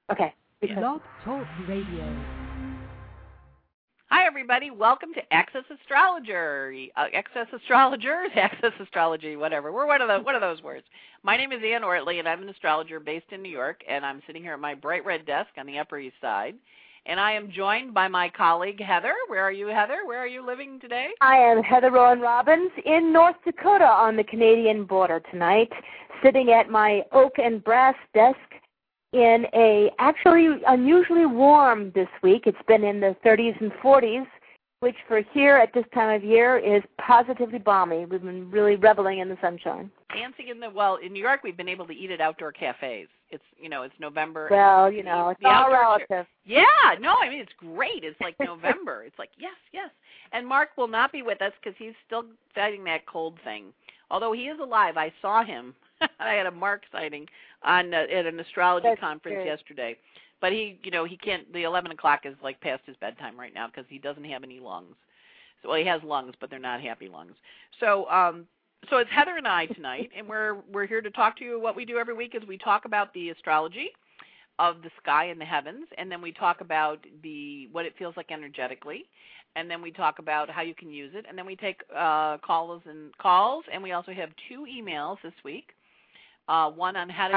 Okay. Blog Talk Radio. Hi, everybody. Welcome to Access Astrology. Access Astrology, whatever. We're one of those words. My name is Ann Ortley, and I'm an astrologer based in New York, and I'm sitting here at my bright red desk on the Upper East Side. And I am joined by my colleague, Heather. Where are you, Heather? Where are you living today? I am Heather Rowan Robbins in North Dakota on the Canadian border tonight, sitting at my oak and brass desk in actually unusually warm this week. It's been in the 30s and 40s, which for here at this time of year is positively balmy. We've been really reveling in the sunshine. Dancing in New York, we've been able to eat at outdoor cafes. It's November. Well, it's all relative. Yeah, no, I mean, it's great. It's like November. It's like, yes. And Mark will not be with us because he's still fighting that cold thing. Although he is alive. I saw him. I had a Mark sighting at an astrology conference yesterday. But he can't, the 11 o'clock is like past his bedtime right now because he doesn't have any lungs. So, he has lungs, but they're not happy lungs. So it's Heather and I tonight, and we're here to talk to you. What we do every week is we talk about the astrology of the sky and the heavens, and then we talk about what it feels like energetically, and then we talk about how you can use it, and then we take calls, and we also have 2 emails this week. One on how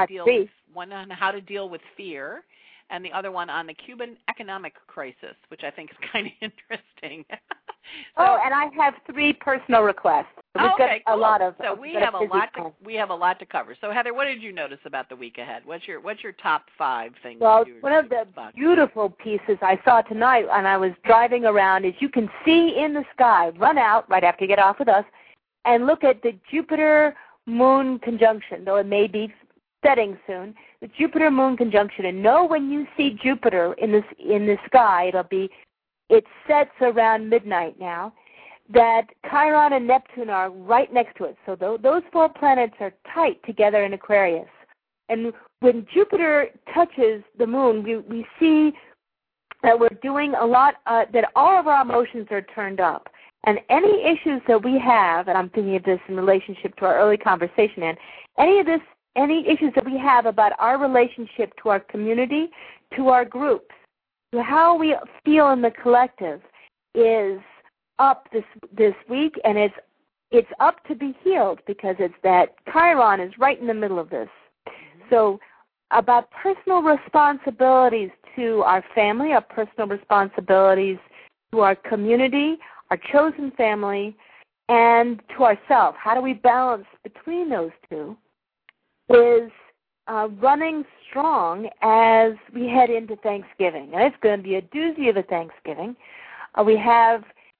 to deal with fear, and the other one on the Cuban economic crisis, which I think is kind of interesting. And I have 3 personal requests. We've got cool. a lot of. So we have a lot to cover. So Heather, what did you notice about the week ahead? What's your top 5 things? Well, one of the beautiful pieces I saw tonight when I was driving around is you can see in the sky. Run out right after you get off with us, and look at the Jupiter-Moon conjunction. Though it may be setting soon, the Jupiter-Moon conjunction, and know when you see Jupiter in the sky, it sets around midnight now, that Chiron and Neptune are right next to it. So those 4 planets are tight together in Aquarius. And when Jupiter touches the moon, we see that we're doing a lot, that all of our emotions are turned up. And any issues that we have, and I'm thinking of this in relationship to our early conversation, and any issues that we have about our relationship to our community, to our groups, to how we feel in the collective is up this week, and it's up to be healed because it's that Chiron is right in the middle of this. So about personal responsibilities to our family, our personal responsibilities to our community, our chosen family, and to ourselves. How do we balance between those two is running strong as we head into Thanksgiving. And it's going to be a doozy of a Thanksgiving. We have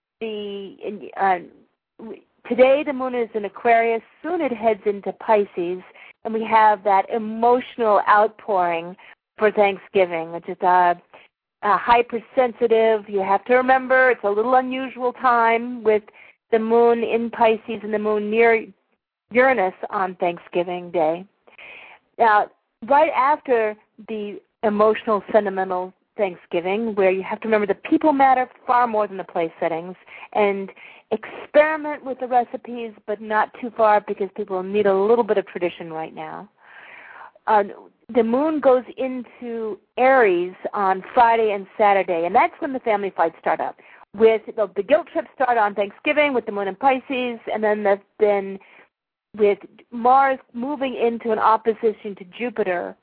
today the moon is in Aquarius. Soon it heads into Pisces, and we have that emotional outpouring for Thanksgiving, which is hypersensitive. You have to remember it's a little unusual time with the moon in Pisces and the moon near Uranus on Thanksgiving Day. Now, right after the emotional, sentimental Thanksgiving, where you have to remember the people matter far more than the place settings, and experiment with the recipes, but not too far because people need a little bit of tradition right now. The moon goes into Aries on Friday and Saturday, and that's when the family fights start up. With the guilt trips start on Thanksgiving with the moon in Pisces, and then with Mars moving into an opposition to Jupiter,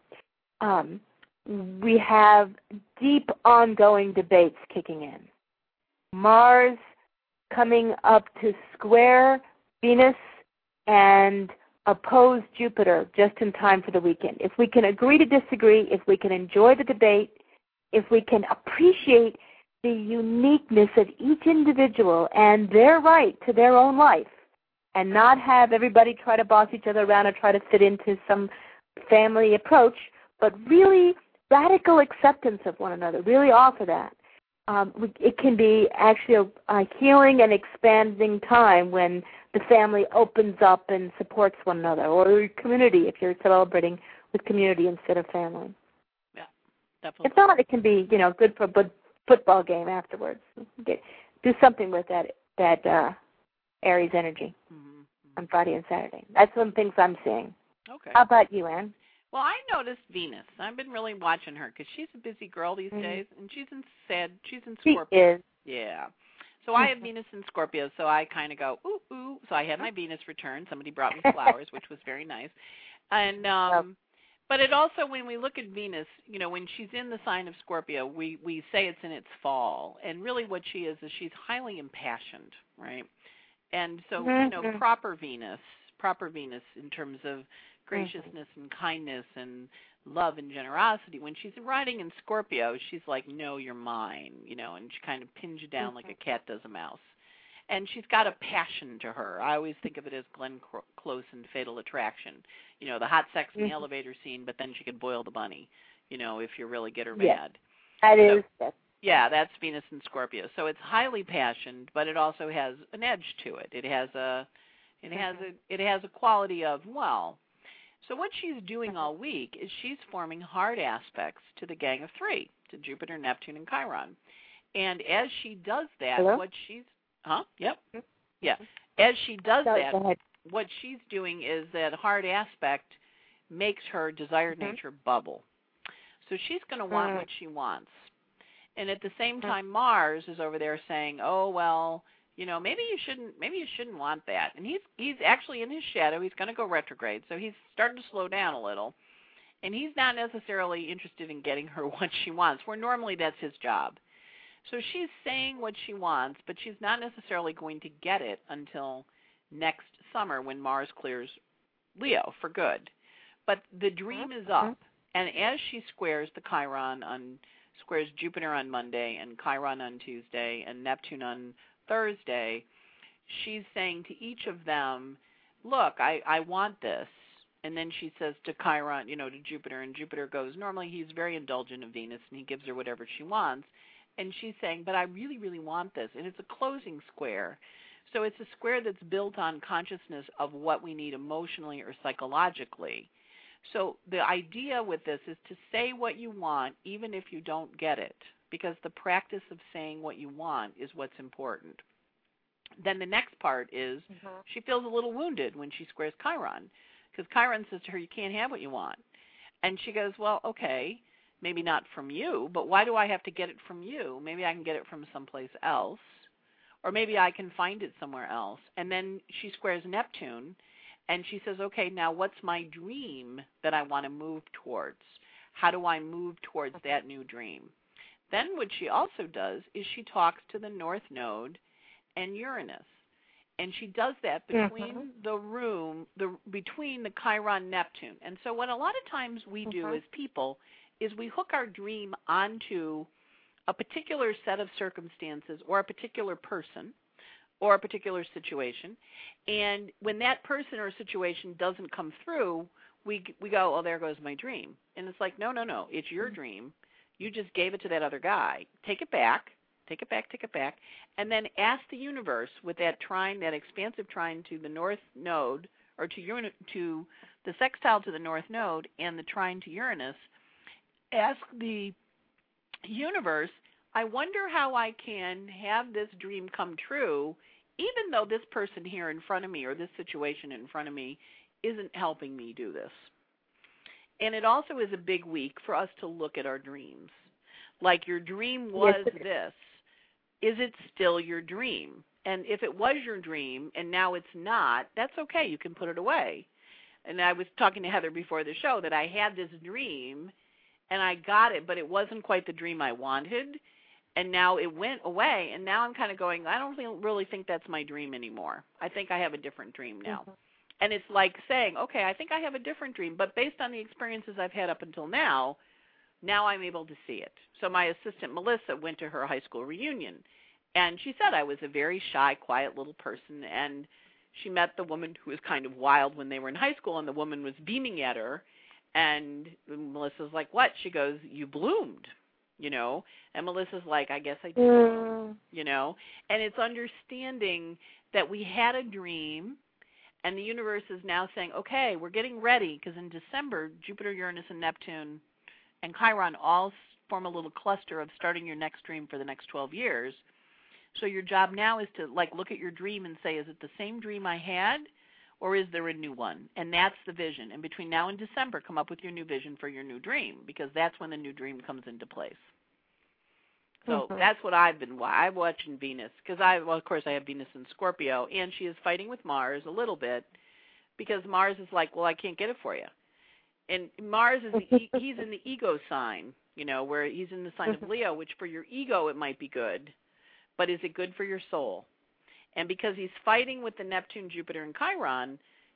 we have deep ongoing debates kicking in. Mars coming up to square Venus and oppose Jupiter just in time for the weekend. If we can agree to disagree, if we can enjoy the debate, if we can appreciate the uniqueness of each individual and their right to their own life, and not have everybody try to boss each other around or try to fit into some family approach, but really radical acceptance of one another, really offer that. It can be actually a healing and expanding time when the family opens up and supports one another, or community if you're celebrating with community instead of family. Yeah, definitely. It's not. It can be, good for a good football game afterwards. Do something with that Aries energy on Friday and Saturday. That's some things I'm seeing. Okay. How about you, Ann? Well, I noticed Venus. I've been really watching her because she's a busy girl these days, and she's in Scorpio. She is. Yeah. So I have Venus in Scorpio, so I kind of go, ooh, ooh. So I had my Venus return. Somebody brought me flowers, which was very nice. And but it also, when we look at Venus, when she's in the sign of Scorpio, we say it's in its fall. And really what she is she's highly impassioned, right? And so, proper Venus in terms of graciousness and kindness and love and generosity. When she's riding in Scorpio, she's like, no, you're mine, and she kind of pins you down like a cat does a mouse. And she's got a passion to her. I always think of it as Glenn Close in Fatal Attraction. The hot sex in the elevator scene, but then she could boil the bunny, if you really get her mad. That is. Yeah, that's Venus in Scorpio. So it's highly passioned, but it also has an edge to it. It has a quality of, well. So what she's doing all week is she's forming hard aspects to the Gang of Three, to Jupiter, Neptune, and Chiron. And as she does that, As she does that, what she's doing is that hard aspect makes her desired nature bubble. So she's going to want what she wants. And at the same time, Mars is over there saying, oh, well, maybe you shouldn't want that. And he's actually in his shadow. He's going to go retrograde. So he's starting to slow down a little. And he's not necessarily interested in getting her what she wants, where normally that's his job. So she's saying what she wants, but she's not necessarily going to get it until next summer when Mars clears Leo for good. But the dream is up. And as she squares squares Jupiter on Monday and Chiron on Tuesday and Neptune on Thursday, she's saying to each of them, look, I want this. And then she says to Chiron, to Jupiter, and Jupiter goes, normally he's very indulgent of Venus and he gives her whatever she wants. And she's saying, but I really, really want this. And it's a closing square. So it's a square that's built on consciousness of what we need emotionally or psychologically. So the idea with this is to say what you want even if you don't get it, because the practice of saying what you want is what's important. Then the next part is she feels a little wounded when she squares Chiron, because Chiron says to her, you can't have what you want. And she goes, well, okay, maybe not from you, but why do I have to get it from you? Maybe I can get it from someplace else, or maybe I can find it somewhere else. And then she squares Neptune, and she says, okay, now what's my dream that I want to move towards? How do I move towards that new dream? Then what she also does is she talks to the North Node and Uranus. And she does that between between the Chiron Neptune. And so what a lot of times we do as people is we hook our dream onto a particular set of circumstances or a particular person or a particular situation. And when that person or situation doesn't come through, we go, oh, there goes my dream. And it's like, no, it's your dream. You just gave it to that other guy. Take it back, and then ask the universe with that trine, that expansive trine to the North Node, or to the sextile to the North Node and the trine to Uranus, ask the universe, I wonder how I can have this dream come true, even though this person here in front of me or this situation in front of me isn't helping me do this. And it also is a big week for us to look at our dreams. Like, your dream was this. Is it still your dream? And if it was your dream and now it's not, that's okay. You can put it away. And I was talking to Heather before the show that I had this dream and I got it, but it wasn't quite the dream I wanted. And now it went away. And now I'm kind of going, I don't really think that's my dream anymore. I think I have a different dream now. And it's like saying, okay, I think I have a different dream, but based on the experiences I've had up until now I'm able to see it. So my assistant, Melissa, went to her high school reunion, and she said I was a very shy, quiet little person, and she met the woman who was kind of wild when they were in high school, and the woman was beaming at her, and Melissa's like, what? She goes, you bloomed, and Melissa's like, I guess I did, and it's understanding that we had a dream. And the universe is now saying, okay, we're getting ready, because in December, Jupiter, Uranus, and Neptune and Chiron all form a little cluster of starting your next dream for the next 12 years. So your job now is to look at your dream and say, is it the same dream I had, or is there a new one? And that's the vision. And between now and December, come up with your new vision for your new dream, because that's when the new dream comes into place. So that's what I'm watching Venus, because of course I have Venus in Scorpio, and she is fighting with Mars a little bit, because Mars is like, well, I can't get it for you. And Mars is he's in the ego sign, where he's in the sign of Leo, which for your ego it might be good, but is it good for your soul? And because he's fighting with the Neptune, Jupiter, and Chiron,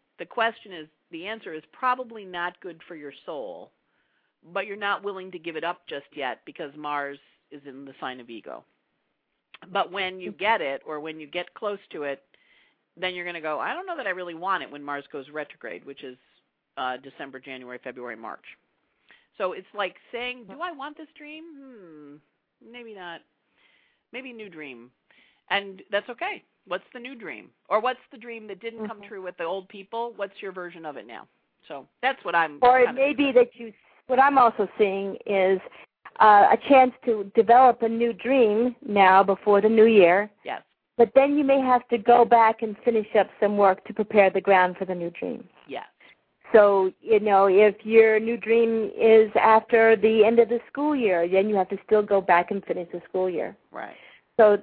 the answer is probably not good for your soul, but you're not willing to give it up just yet because Mars is in the sign of ego. But when you get it, or when you get close to it, then you're going to go, I don't know that I really want it when Mars goes retrograde, which is December, January, February, March. So it's like saying, do I want this dream? Maybe not. Maybe new dream. And that's okay. What's the new dream? Or what's the dream that didn't come true with the old people? What's your version of it now? So that's what I'm... Or it may be that what I'm also seeing is a chance to develop a new dream now before the new year. Yes. But then you may have to go back and finish up some work to prepare the ground for the new dream. Yes. So, if your new dream is after the end of the school year, then you have to still go back and finish the school year. Right. So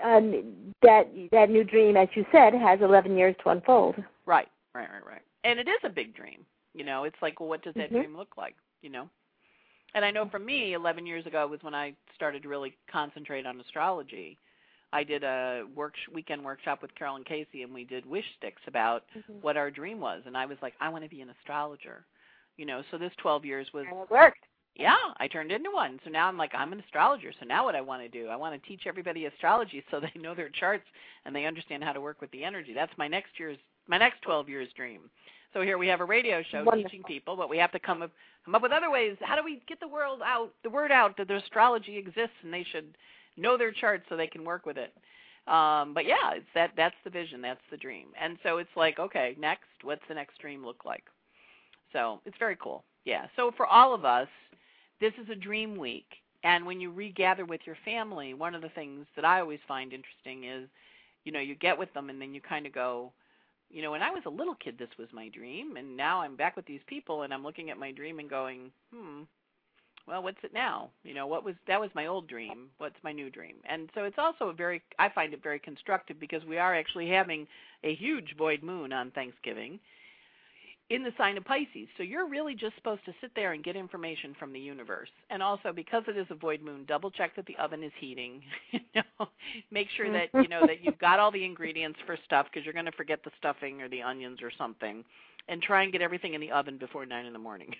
that new dream, as you said, has 11 years to unfold. Right. And it is a big dream. It's like, well, what does that dream look like, And I know for me, 11 years ago was when I started to really concentrate on astrology. I did a weekend workshop with Carolyn Casey, and we did wish sticks about what our dream was. And I was like, I want to be an astrologer. So this 12 years was... And it worked. Yeah, I turned into one. So now I'm like, I'm an astrologer. So now what I want to do, I want to teach everybody astrology so they know their charts and they understand how to work with the energy. That's my next 12 years dream. So here we have a radio show teaching people, but we have to come up with other ways. How do we get the word out that their astrology exists and they should know their charts so they can work with it? But yeah, that's the vision, that's the dream. And so it's like, okay, next, what's the next dream look like? So it's very cool. Yeah. So for all of us, this is a dream week. And when you regather with your family, one of the things that I always find interesting is, you get with them and then you kind of go, when I was a little kid, this was my dream. And now I'm back with these people and I'm looking at my dream and going, well, what's it now? That was my old dream. What's my new dream? And so it's also I find it very constructive because we are actually having a huge void moon on Thanksgiving in the sign of Pisces. So you're really just supposed to sit there and get information from the universe. And also, because it is a void moon, double check that the oven is heating. Make sure that, that you've got all the ingredients for stuff, because you're going to forget the stuffing or the onions or something. And try and get everything in the oven before 9 in the morning.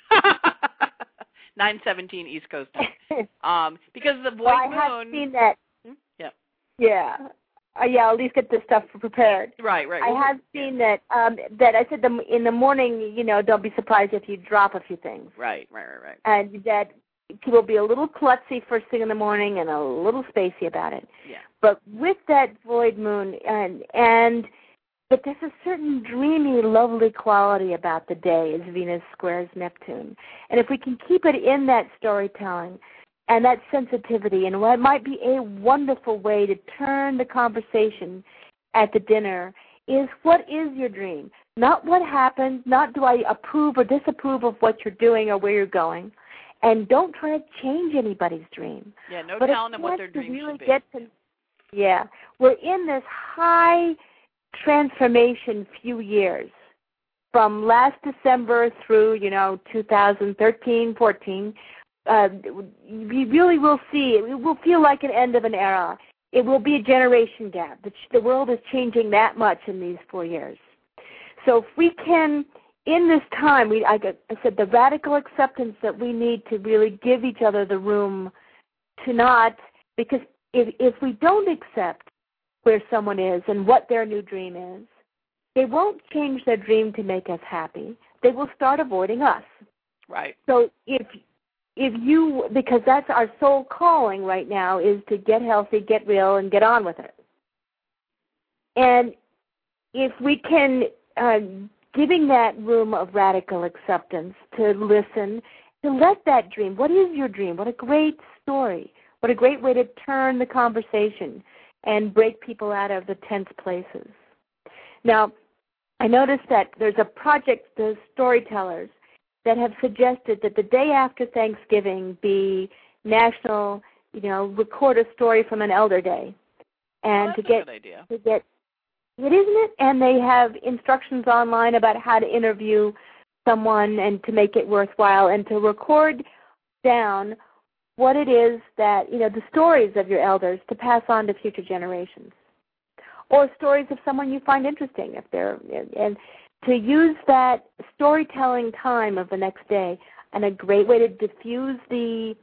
9:17 East Coast time. Because the void moon... I have seen that. Yeah. At least get the stuff prepared. Right. I have seen that I said in the morning, don't be surprised if you drop a few things. Right. And that people will be a little klutzy first thing in the morning and a little spacey about it. Yeah. But with that void moon, but there's a certain dreamy, lovely quality about the day as Venus squares Neptune. And if we can keep it in that storytelling, and that sensitivity, and what might be a wonderful way to turn the conversation at the dinner is, what is your dream? Not what happened, not do I approve or disapprove of what you're doing or where you're going. And don't try to change anybody's dream. Yeah, no telling them what their dream should be. We're in this high transformation few years from last December through, 2013, 14. We really will see, it will feel like an end of an era. It will be a generation gap. The world is changing that much in these 4 years. So if we can, in this time, I said the radical acceptance that we need to really give each other the room to not, because if we don't accept where someone is and what their new dream is, they won't change their dream to make us happy. They will start avoiding us. Right. So if you, because that's our soul calling right now, is to get healthy, get real, and get on with it. And if we can, giving that room of radical acceptance to listen, to let that dream, what is your dream? What a great story. What a great way to turn the conversation and break people out of the tense places. Now, I noticed that there's a project, the storytellers, that have suggested that the day after Thanksgiving be National, record a story from an elder day. And that's a good idea. It isn't it? And they have instructions online about how to interview someone and to make it worthwhile and to record down what it is that, the stories of your elders to pass on to future generations. Or stories of someone you find interesting, and to use that storytelling time of the next day, and a great way to diffuse the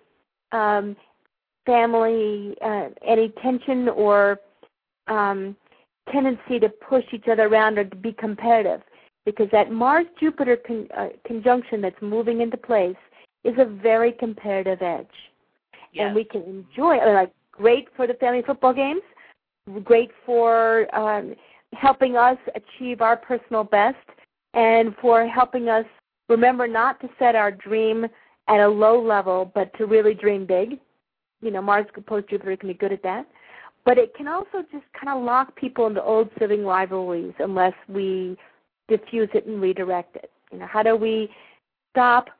family, any tension or tendency to push each other around or to be competitive, because that Mars-Jupiter conjunction that's moving into place is a very competitive edge. Yes. And we can enjoy it, great for the family football games, great for helping us achieve our personal best, and for helping us remember not to set our dream at a low level, but to really dream big. Mars opposed Jupiter can be good at that. But it can also just kind of lock people into old sibling rivalries unless we diffuse it and redirect it. How do we stop,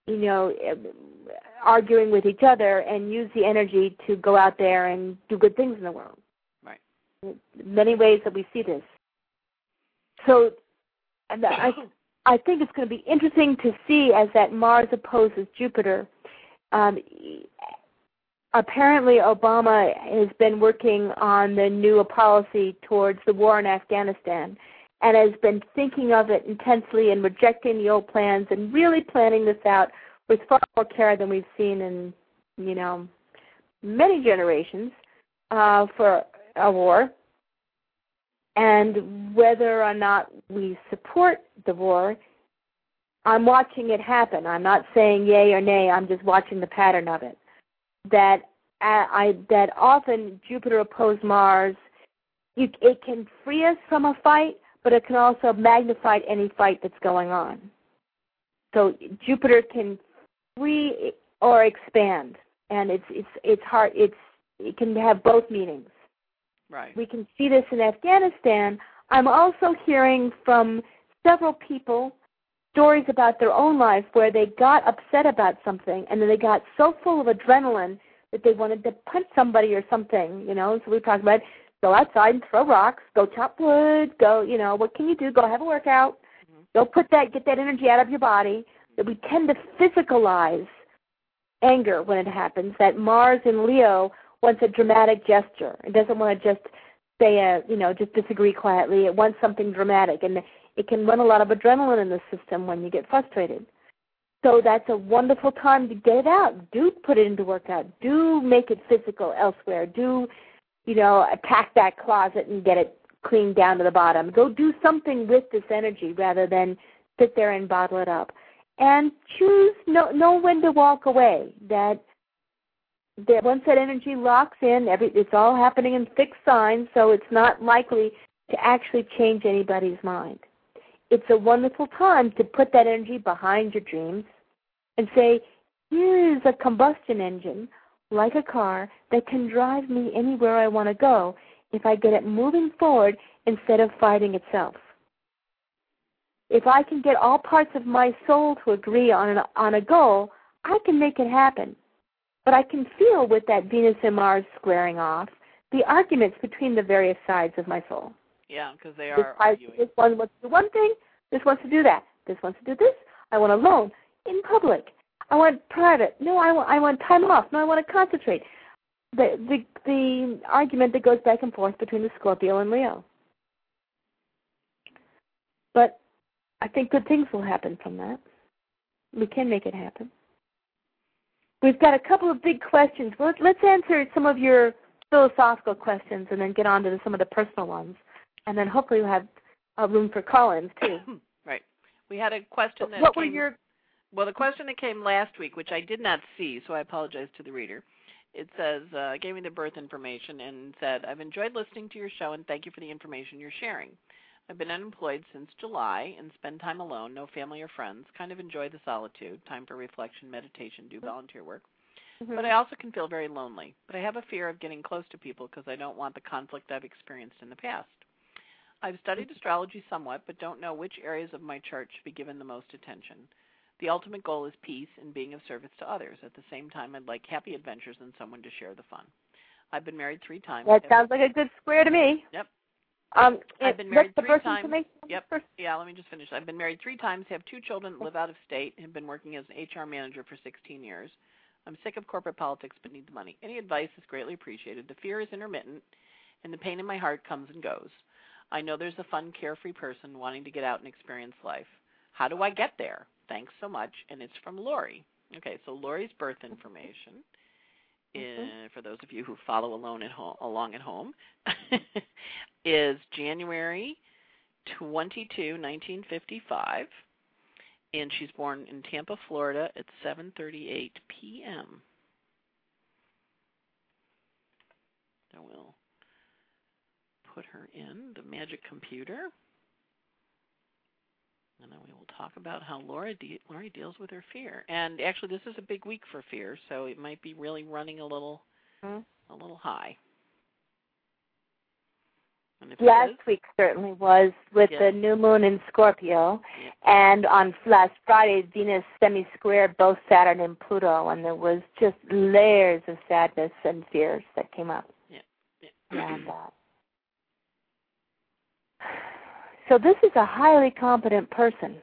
arguing with each other and use the energy to go out there and do good things in the world? Right. Many ways that we see this. So I think it's going to be interesting to see as that Mars opposes Jupiter. Apparently, Obama has been working on the new policy towards the war in Afghanistan and has been thinking of it intensely and rejecting the old plans and really planning this out with far more care than we've seen in, many generations for a war. And whether or not we support the war, I'm watching it happen. I'm not saying yay or nay. I'm just watching the pattern of it. That often Jupiter opposed Mars, it can free us from a fight, but it can also magnify any fight that's going on. So Jupiter can free or expand, and it's hard. It can have both meanings. Right. We can see this in Afghanistan. I'm also hearing from several people stories about their own life where they got upset about something, and then they got so full of adrenaline that they wanted to punch somebody or something, So we talked about go outside and throw rocks, go chop wood, go, what can you do? Go have a workout. Mm-hmm. Go get that energy out of your body. That we tend to physicalize anger when it happens. That Mars in Leo wants a dramatic gesture. It doesn't want to just say just disagree quietly. It wants something dramatic, and it can run a lot of adrenaline in the system when you get frustrated. So that's a wonderful time to get it out. Do put it into workout. Do make it physical elsewhere. Do, attack that closet and get it cleaned down to the bottom. Go do something with this energy rather than sit there and bottle it up. And know when to walk away. That once that energy locks in, it's all happening in fixed signs, so it's not likely to actually change anybody's mind. It's a wonderful time to put that energy behind your dreams and say, here is a combustion engine, like a car, that can drive me anywhere I want to go if I get it moving forward instead of fighting itself. If I can get all parts of my soul to agree on a goal, I can make it happen. But I can feel with that Venus and Mars squaring off the arguments between the various sides of my soul. Yeah, because they are arguing. This one wants to do one thing, this wants to do that. This wants to do this. I want alone, in public. I want private. No, I want time off. No, I want to concentrate. The argument that goes back and forth between the Scorpio and Leo. But I think good things will happen from that. We can make it happen. We've got a couple of big questions. Let's answer some of your philosophical questions and then get on to some of the personal ones. And then hopefully we'll have room for call-ins, too. Right. We had a question that the question that came last week, which I did not see, so I apologize to the reader. It says, gave me the birth information and said, I've enjoyed listening to your show and thank you for the information you're sharing. I've been unemployed since July and spend time alone, no family or friends, kind of enjoy the solitude, time for reflection, meditation, do volunteer work. Mm-hmm. But I also can feel very lonely. But I have a fear of getting close to people because I don't want the conflict I've experienced in the past. I've studied astrology somewhat, but don't know which areas of my chart should be given the most attention. The ultimate goal is peace and being of service to others. At the same time, I'd like happy adventures and someone to share the fun. I've been married 3 times. That sounds like a good square to me. Yep. I've been married 3 times. Yep. Yeah, let me just finish. I've been married 3 times, have 2 children that live out of state, and have been working as an HR manager for 16 years. I'm sick of corporate politics but need the money. Any advice is greatly appreciated. The fear is intermittent, and the pain in my heart comes and goes. I know there's a fun, carefree person wanting to get out and experience life. How do I get there? Thanks so much. And it's from Lori. Okay, so Lori's birth information, for those of you who follow along at home, is January 22, 1955. And she's born in Tampa, Florida at 7:38 p.m. So we'll put her in the magic computer, and then we will talk about how Lori deals with her fear. And actually, this is a big week for fear, so it might be really running a little high. Last week certainly was with the new moon in Scorpio, and on last Friday, Venus semi-squared both Saturn and Pluto, and there was just layers of sadness and fears that came up. And, so this is a highly competent person,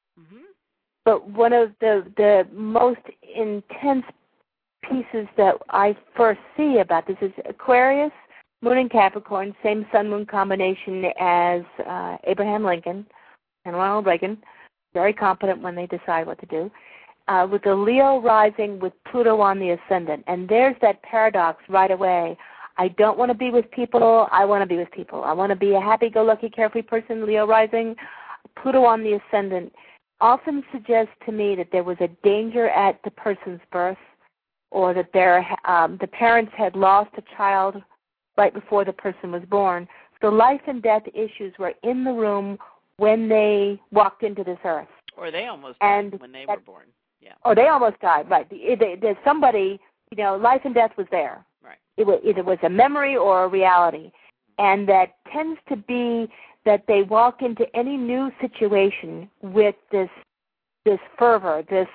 but one of the most intense pieces that I first see about this is Aquarius, Moon in Capricorn, same Sun-Moon combination as Abraham Lincoln and Ronald Reagan, very competent when they decide what to do, with the Leo rising with Pluto on the ascendant. And there's that paradox right away. I don't want to be with people. I want to be with people. I want to be a happy-go-lucky, carefree person, Leo rising. Pluto on the ascendant often suggests to me that there was a danger at the person's birth, or that the parents had lost a child right before the person was born. So life and death issues were in the room when they walked into this earth. Or they almost died when they were born. Yeah. Or they almost died, right. There's somebody, life and death was there. Right. It was a memory or a reality. And that tends to be that they walk into any new situation with this fervor, this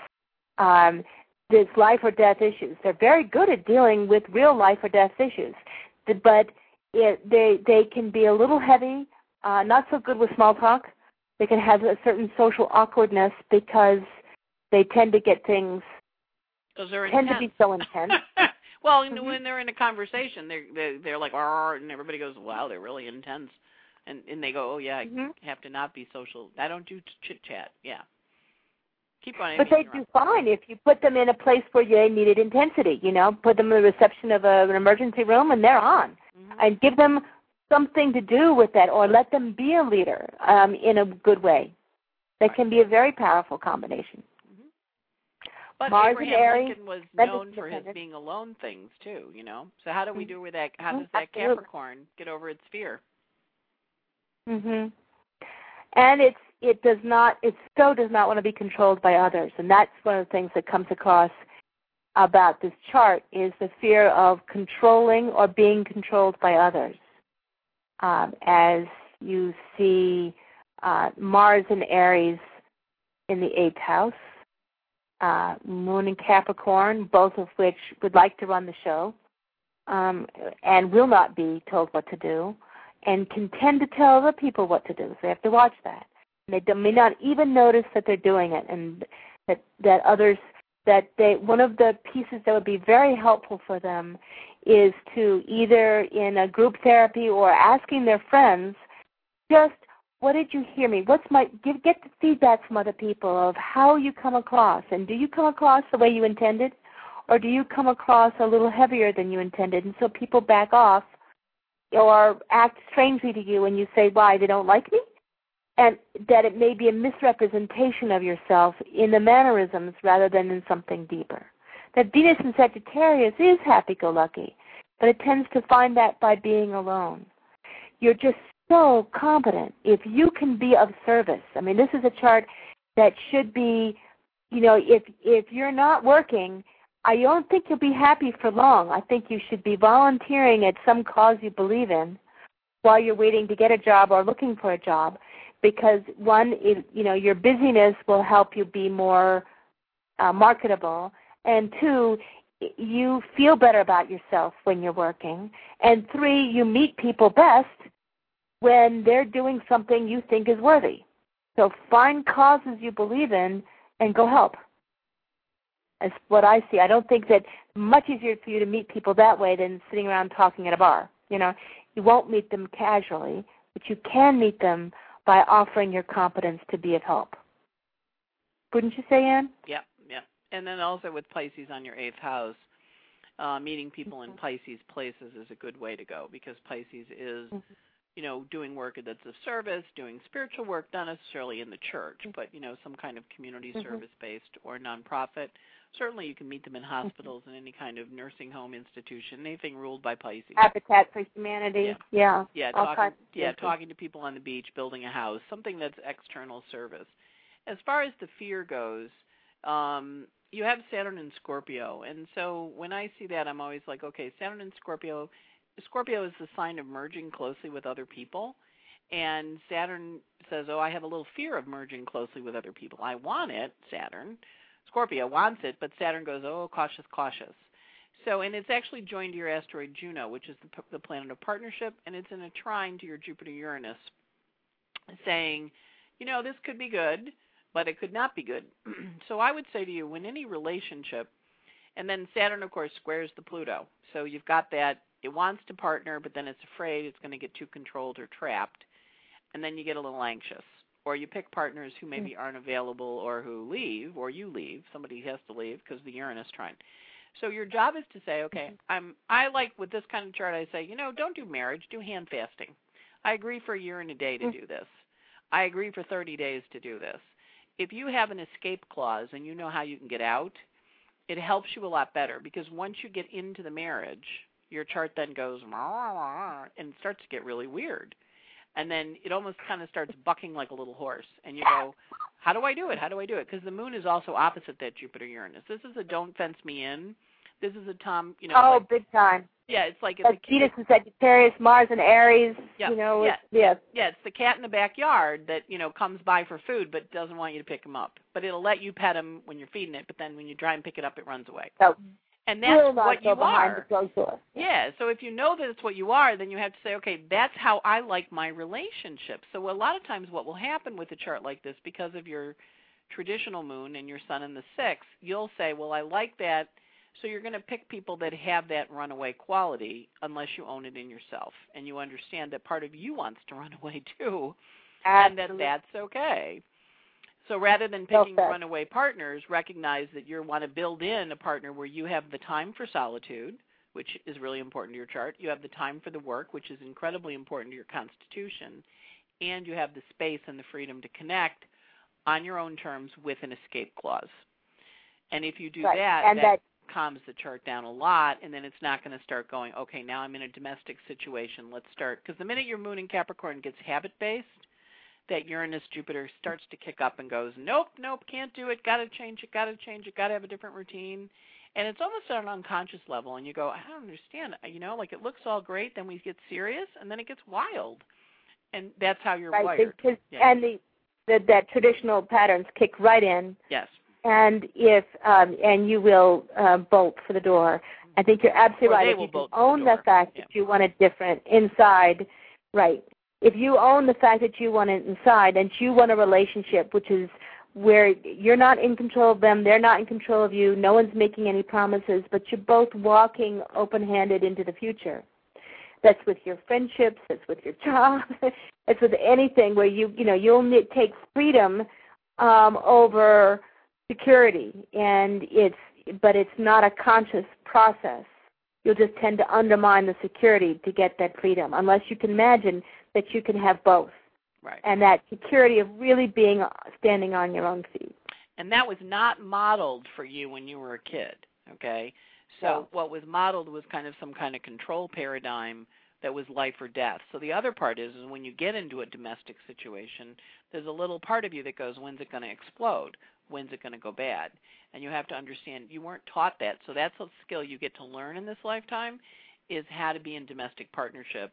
life or death issues. They're very good at dealing with real life or death issues. But they can be a little heavy, not so good with small talk. They can have a certain social awkwardness because they tend to get things to be so intense. Well, when they're in a conversation, they're like, and everybody goes, wow, they're really intense. And they go, oh, yeah, I have to not be social. I don't do chit-chat. Yeah. Keep on. But they do fine if you put them in a place where they needed intensity, put them in the reception of an emergency room and they're on. And give them something to do with that, or let them be a leader in a good way. That can be a very powerful combination. But Mars Abraham and Aries, Lincoln was known for his being alone things too, So how do we do with that? How does that Capricorn get over its fear? And it does not want to be controlled by others, and that's one of the things that comes across about this chart is the fear of controlling or being controlled by others. As you see Mars and Aries in the 8th house, Moon in Capricorn, both of which would like to run the show and will not be told what to do, and can tend to tell other people what to do. So they have to watch that. And they may not even notice that they're doing it, and that others, one of the pieces that would be very helpful for them is to either in a group therapy or asking their friends, just, what did you hear me? Get the feedback from other people of how you come across, and do you come across the way you intended, or do you come across a little heavier than you intended, and so people back off or act strangely to you and you say, why, they don't like me? And that it may be a misrepresentation of yourself in the mannerisms rather than in something deeper. That Venus in Sagittarius is happy-go-lucky, but it tends to find that by being alone. You're just so competent if you can be of service. I mean, this is a chart that should be, if you're not working, I don't think you'll be happy for long. I think you should be volunteering at some cause you believe in, while you're waiting to get a job or looking for a job, because one, your busyness will help you be more marketable, and two, you feel better about yourself when you're working, and three, you meet people best when they're doing something you think is worthy. So find causes you believe in and go help. That's what I see. I don't think that much easier for you to meet people that way than sitting around talking at a bar. You won't meet them casually, but you can meet them by offering your competence to be of help. Wouldn't you say, Ann? Yeah. And then also with Pisces on your 8th house, meeting people in Pisces places is a good way to go, because Pisces is, doing work that's of service, doing spiritual work, not necessarily in the church, but, some kind of community service-based or nonprofit. Certainly you can meet them in hospitals and any kind of nursing home institution, anything ruled by Pisces. Habitat for Humanity. Yeah. Talking to people on the beach, building a house, something that's external service. As far as the fear goes, you have Saturn in Scorpio, and so when I see that, I'm always like, okay, Saturn in Scorpio. Scorpio is the sign of merging closely with other people, and Saturn says, I have a little fear of merging closely with other people. I want it, Saturn. Scorpio wants it, but Saturn goes, cautious. So, and it's actually joined to your asteroid Juno, which is the planet of partnership, and it's in a trine to your Jupiter-Uranus, saying, this could be good, but it could not be good. So I would say to you, when any relationship, and then Saturn, of course, squares the Pluto. So you've got that, it wants to partner, but then it's afraid it's going to get too controlled or trapped, and then you get a little anxious. Or you pick partners who maybe aren't available or who leave, or you leave. Somebody has to leave because the Uranus trine. So your job is to say, okay, I like with this kind of chart, I say, don't do marriage, do hand fasting. I agree for a year and a day to do this. I agree for 30 days to do this. If you have an escape clause and you know how you can get out, it helps you a lot better, because once you get into the marriage, your chart then goes, and it starts to get really weird. And then it almost kind of starts bucking like a little horse. And you go, how do I do it? Because the moon is also opposite that Jupiter-Uranus. This is a don't fence me in. This is a Tom, big time. Yeah, it's like Venus is Sagittarius, Mars and Aries. It's the cat in the backyard that comes by for food but doesn't want you to pick him up. But it'll let you pet him when you're feeding it. But then when you try and pick it up, it runs away. So, and that's what you are. Yeah. So if you know that it's what you are, then you have to say, okay, that's how I like my relationship. So a lot of times what will happen with a chart like this, because of your traditional moon and your sun in the 6th, you'll say, well, I like that. So you're going to pick people that have that runaway quality, unless you own it in yourself and you understand that part of you wants to run away too, and that's okay. So rather than picking runaway partners, recognize that you want to build in a partner where you have the time for solitude, which is really important to your chart. You have the time for the work, which is incredibly important to your constitution, and you have the space and the freedom to connect on your own terms with an escape clause. And if you do that calms the chart down a lot, and then it's not going to start going, okay, now I'm in a domestic situation, let's start. Because the minute your moon in Capricorn gets habit-based, that Uranus-Jupiter starts to kick up and goes, nope, can't do it, got to change it, got to have a different routine. And it's almost on an unconscious level, and you go, I don't understand. Like it looks all great, then we get serious, and then it gets wild. And that's how you're wired. And that traditional patterns kick right in. Yes. And if and you will bolt for the door. I think you're absolutely right. If you own the fact that you want it different inside, right. If you own the fact that you want it inside and you want a relationship which is where you're not in control of them, they're not in control of you, no one's making any promises, but you're both walking open-handed into the future. That's with your friendships, that's with your job, it's with anything where you'll take freedom over security, but it's not a conscious process. You'll just tend to undermine the security to get that freedom, unless you can imagine that you can have both. Right. And that security of really standing on your own feet. And that was not modeled for you when you were a kid, okay? So what was modeled was kind of some kind of control paradigm that was life or death. So the other part is when you get into a domestic situation, there's a little part of you that goes, when's it going to explode? When's it going to go bad? And you have to understand you weren't taught that. So that's a skill you get to learn in this lifetime, is how to be in domestic partnership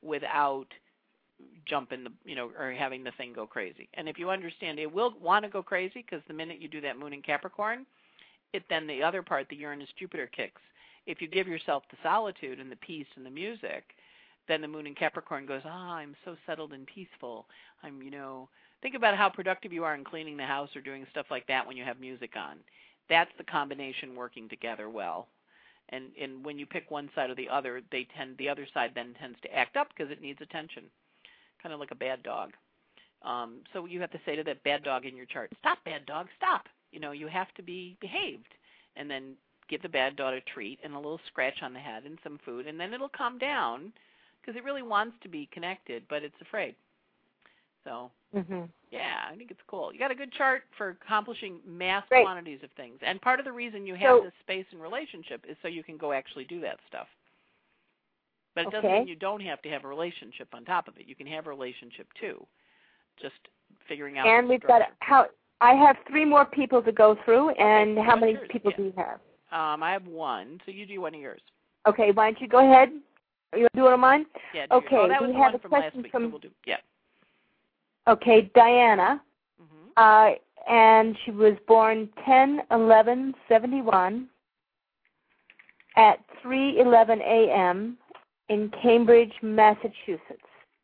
without jumping or having the thing go crazy. And if you understand, it will want to go crazy because the minute you do that moon in Capricorn, then the other part, the Uranus-Jupiter kicks. If you give yourself the solitude and the peace and the music, then the moon in Capricorn goes, I'm so settled and peaceful. Think about how productive you are in cleaning the house or doing stuff like that when you have music on. That's the combination working together well. And when you pick one side or the other, the other side then tends to act up because it needs attention, kind of like a bad dog. So you have to say to that bad dog in your chart, stop, bad dog, stop. You have to be behaved. And then give the bad dog a treat and a little scratch on the head and some food, and then it'll calm down because it really wants to be connected, but it's afraid. So, yeah, I think it's cool. You got a good chart for accomplishing mass quantities of things. And part of the reason you have this space and relationship is so you can go actually do that stuff. But it doesn't mean you don't have to have a relationship on top of it. You can have a relationship too, just figuring out. And we've got I have 3 more people to go through, and how many people do you have? I have 1, so you do one of yours. Okay, why don't you go ahead? You want to do one of mine? Yeah. Okay, that was we have one a from question last week, from. So we'll do. Yeah. Okay, Diana, and she was born 10/11/71 at 3:11 a.m. in Cambridge, Massachusetts.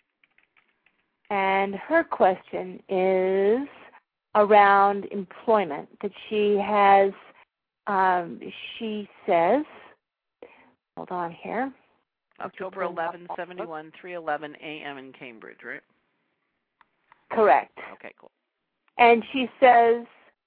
And her question is around employment, that she has, she says, hold on here. October 11, 71, 3:11 a.m. in Cambridge, right? Correct. Okay, cool. And she says,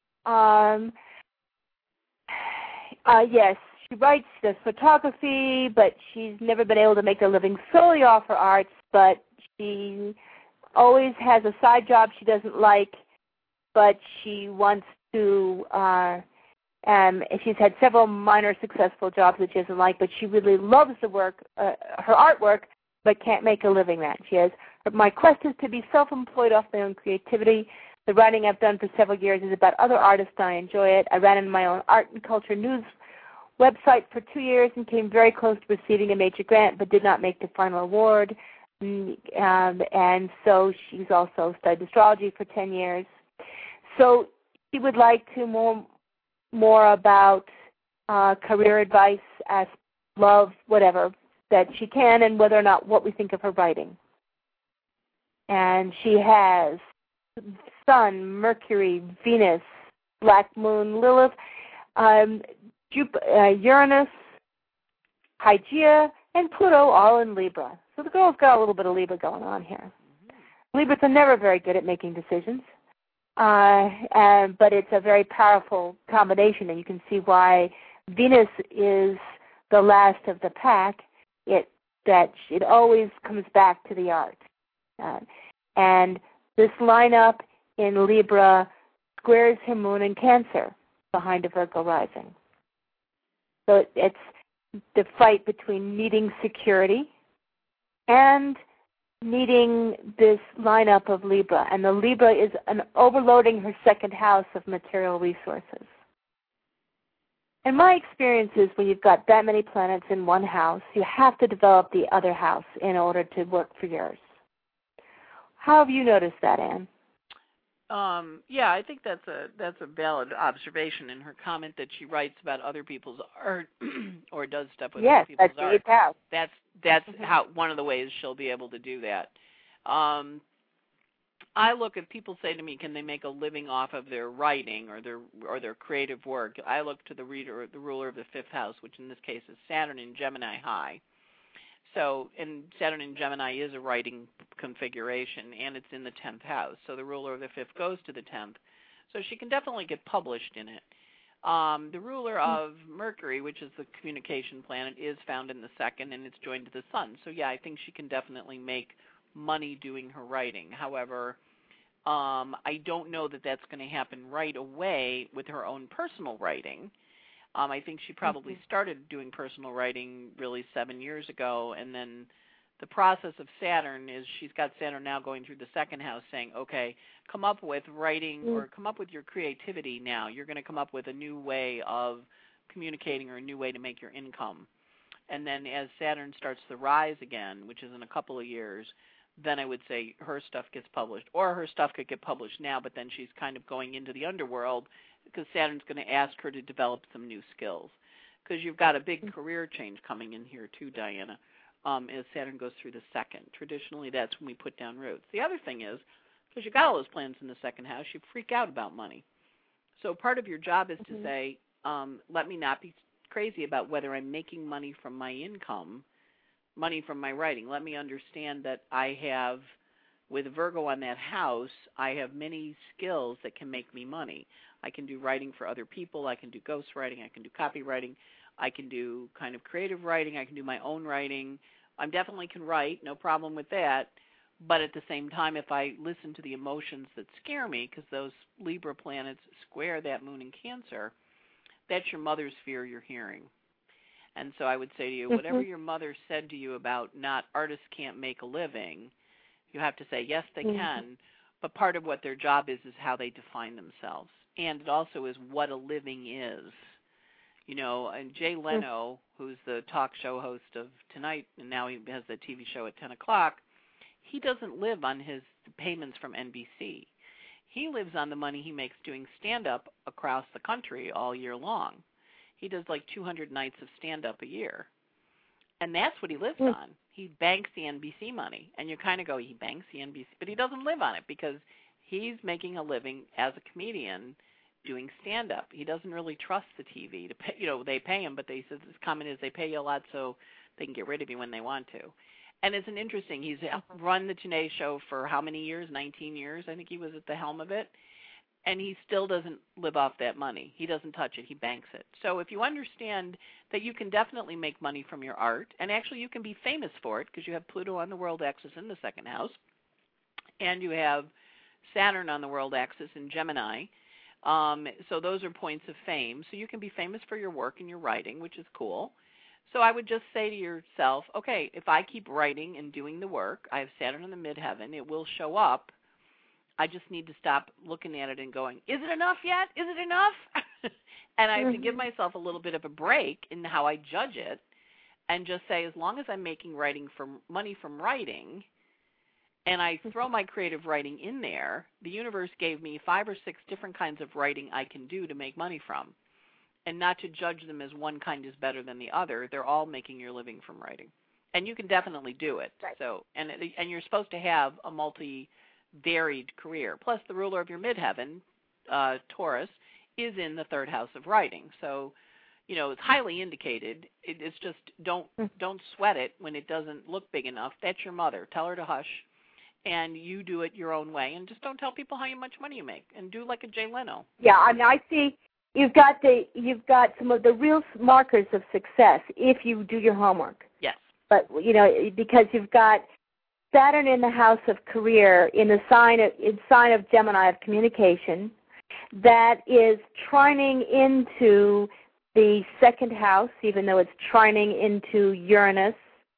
yes, she writes, does photography, but she's never been able to make a living solely off her arts, but she always has a side job she doesn't like, but she wants to, she's had several minor successful jobs that she doesn't like, but she really loves the work, her artwork, but can't make a living that. She has, my quest is to be self-employed off my own creativity. The writing I've done for several years is about other artists, and I enjoy it. I ran in my own art and culture news website for 2 years and came very close to receiving a major grant, but did not make the final award. And so she's also studied astrology for 10 years. So she would like to more about career advice, as love, whatever, that she can, and whether or not what we think of her writing. And she has Sun, Mercury, Venus, Black Moon, Lilith, Uranus, Hygeia, and Pluto all in Libra. So the girl's got a little bit of Libra going on here. Libras are never very good at making decisions, but it's a very powerful combination, and you can see why Venus is the last of the pack. It always comes back to the art. And this lineup in Libra squares her moon in Cancer behind a Virgo rising. So it's the fight between needing security and needing this lineup of Libra. And the Libra is overloading her second house of material resources. And my experience is when you've got that many planets in one house, you have to develop the other house in order to work for yours. How have you noticed that, Anne? Yeah, I think that's a valid observation in her comment that she writes about other people's art or does stuff with other people's art. Yes, that's the 8th house. That's how one of the ways she'll be able to do that. I look at people say to me, can they make a living off of their writing or their creative work? I look to the ruler of the 5th house, which in this case is Saturn in Gemini high. So, and Saturn in Gemini is a writing configuration, and it's in the 10th house. So the ruler of the 5th goes to the 10th. So she can definitely get published in it. The ruler of Mercury, which is the communication planet, is found in the 2nd, and it's joined to the Sun. So, yeah, I think she can definitely make money doing her writing. However, I don't know that that's going to happen right away with her own personal writing. I think she probably started doing personal writing really 7 years ago, and then the process of Saturn is she's got Saturn now going through the 2nd house saying, okay, come up with writing or come up with your creativity now. You're going to come up with a new way of communicating or a new way to make your income. And then as Saturn starts to rise again, which is in a couple of years, then I would say her stuff gets published. Or her stuff could get published now, but then she's kind of going into the underworld because Saturn's going to ask her to develop some new skills. Because you've got a big career change coming in here too, Diana, as Saturn goes through the second. Traditionally, that's when we put down roots. The other thing is, because you've got all those plans in the second house, you freak out about money. So part of your job is to say, let me not be crazy about whether I'm making money from my income, money from my writing. Let me understand that I have, with Virgo on that house, I have many skills that can make me money. I can do writing for other people. I can do ghostwriting. I can do copywriting. I can do kind of creative writing. I can do my own writing. I definitely can write, no problem with that. But at the same time, if I listen to the emotions that scare me, because those Libra planets square that moon in Cancer, that's your mother's fear you're hearing. And so I would say to you, whatever your mother said to you about not artists can't make a living, you have to say, yes, they can, but part of what their job is how they define themselves. And it also is what a living is. You know, and Jay Leno, who's the talk show host of Tonight, and now he has the TV show at 10 o'clock, he doesn't live on his payments from NBC. He lives on the money he makes doing stand-up across the country all year long. He does like 200 nights of stand-up a year. And that's what he lives on. He banks the NBC money. And you kind of go, he banks the NBC, but he doesn't live on it because he's making a living as a comedian doing stand-up. He doesn't really trust the TV to pay. You know, they pay him, but they said this comment is they pay you a lot so they can get rid of you when they want to. And it's an interesting, he's run the Today Show for how many years? 19 years, I think he was at the helm of it. And he still doesn't live off that money. He doesn't touch it. He banks it. So if you understand that you can definitely make money from your art, and actually you can be famous for it because you have Pluto on the world axis in the second house, and you have Saturn on the world axis in Gemini, so those are points of fame. So you can be famous for your work and your writing, which is cool. So I would just say to yourself, okay, if I keep writing and doing the work, I have Saturn in the midheaven, it will show up. I just need to stop looking at it and going, is it enough yet? Is it enough? And I have to give myself a little bit of a break in how I judge it and just say, as long as I'm making money from writing and I throw my creative writing in there, the universe gave me 5 or 6 different kinds of writing I can do to make money from. And not to judge them as one kind is better than the other. They're all making your living from writing. And you can definitely do it. Right. So, and you're supposed to have a multi-varied career. Plus, the ruler of your midheaven, Taurus, is in the third house of writing. So, you know, it's highly indicated. It's just don't sweat it when it doesn't look big enough. That's your mother. Tell her to hush. And you do it your own way. And just don't tell people how much money you make. And do like a Jay Leno. Yeah, I mean, I see... You've got some of the real markers of success if you do your homework. Yes. But you know, because you've got Saturn in the house of career, in the sign of Gemini of communication, that is trining into the second house, even though it's trining into Uranus.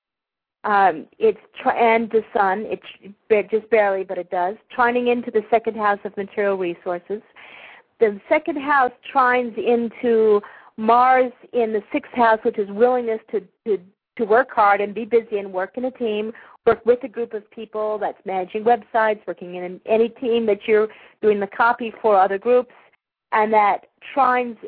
And the Sun. It's just barely, but it does. Trining into the second house of material resources. The second house trines into Mars in the sixth house, which is willingness to work hard and be busy and work in a team, work with a group of people. That's managing websites, working in any team that you're doing the copy for other groups, and that trines.